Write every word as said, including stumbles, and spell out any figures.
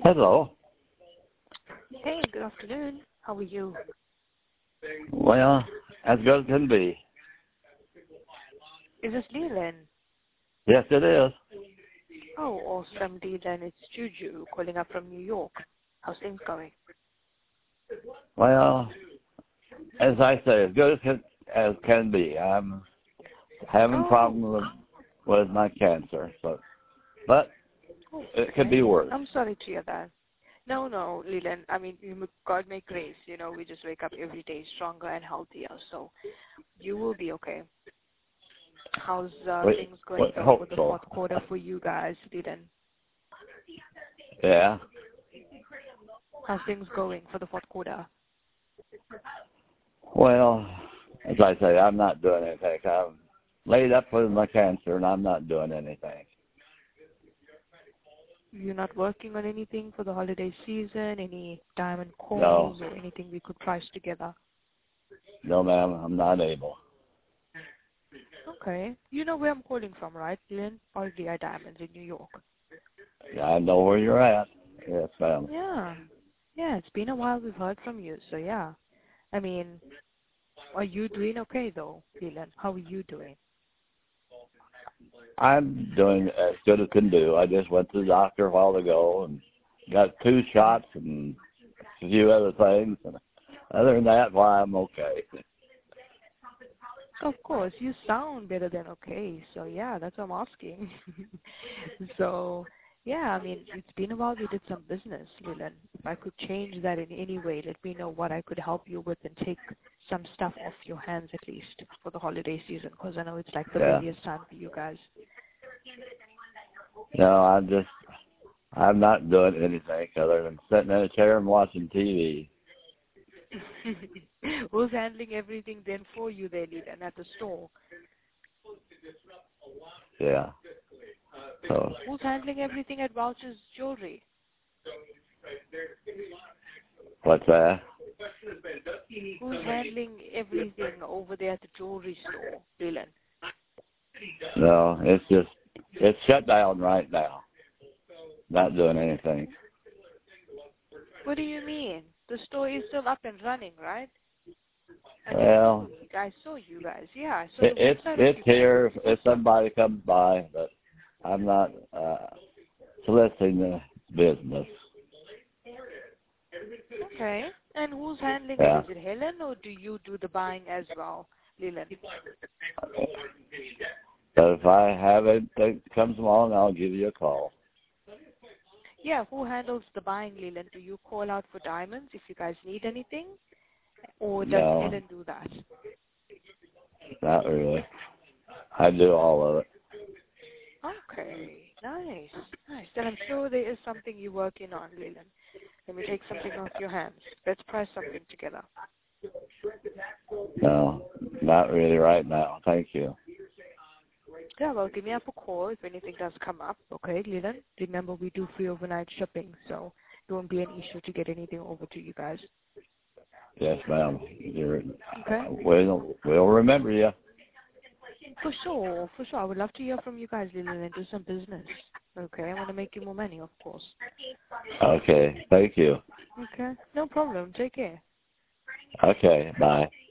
Hello. Hey, good afternoon. How are you? Well, as good as can be. Is this Leland? Yes, it is. Oh, awesome, Leland. It's Juju calling up from New York. How's things going? Well, as I say, as good as can, as can be. I'm having Oh, problems with, with my cancer, so but okay. it could be worse. I'm sorry to hear that. No, no, Leland. I mean, you- God make grace. You know, we just wake up every day stronger and healthier. So you will be okay. How's uh, Wait, things going wait, though hope for the so. fourth quarter for you guys, Leland? Yeah. How's things going for the fourth quarter? Well, as I say, I'm not doing anything. I'm laid up with my cancer, and I'm not doing anything. You're not working on anything for the holiday season? Any diamond No, calls or anything we could price together? no, ma'am, I'm not able. Okay. You know where I'm calling from, right, Lynn? R D I Diamonds in New York. I know where you're at. Yes, ma'am. Yeah. Yeah, it's been a while we've heard from you, so yeah. I mean, are you doing okay, though, Leland? How are you doing? I'm doing as good as can do. I just went to the doctor a while ago and got two shots and a few other things. And other than that, why I'm okay. Of course, you sound better than okay, so yeah, that's what I'm asking. So, yeah, I mean, it's been a while we did some business, Leland. If I could change that in any way, let me know what I could help you with and take some stuff off your hands at least for the holiday season, because I know it's like the Yeah. busiest time for you guys. No, I'm just, I'm not doing anything other than sitting in a chair and watching T V. Who's handling everything then for you there, Leland, at the store? Yeah. So, Who's handling everything at Welch's Jewelry? what's that? Who's handling everything over there at the jewelry store, Leland? No, it's just, it's shut down right now. Not doing anything. What do you mean? The store is still up and running, right? I Well, saw, I saw you guys. Yeah, I saw it, the it's website of it's you here guys. if somebody comes by, but I'm not uh, soliciting the business. Okay. And who's handling Yeah. it? Is it Helen or do you do the buying as well, Leland? But if I have it that comes along, I'll give you a call. Yeah, who handles the buying, Leland? Do you call out for diamonds if you guys need anything? Or does No, Helen do that? not really. I do all of it. Okay, nice, nice. Then I'm sure there is something you're working on, Leland. Let me take something off your hands. Let's price something together. No, not really right now. Thank you. Yeah, well, give me up a call if anything does come up, okay, Leland? Remember, we do free overnight shipping, so it won't be an issue to get anything over to you guys. Yes, ma'am. You're, Okay? we'll, we'll remember you. For sure, for sure. I would love to hear from you guys, Leland, and do some business. Okay, I want to make you more money, of course. Okay, thank you. Okay, no problem. Take care. Okay, bye.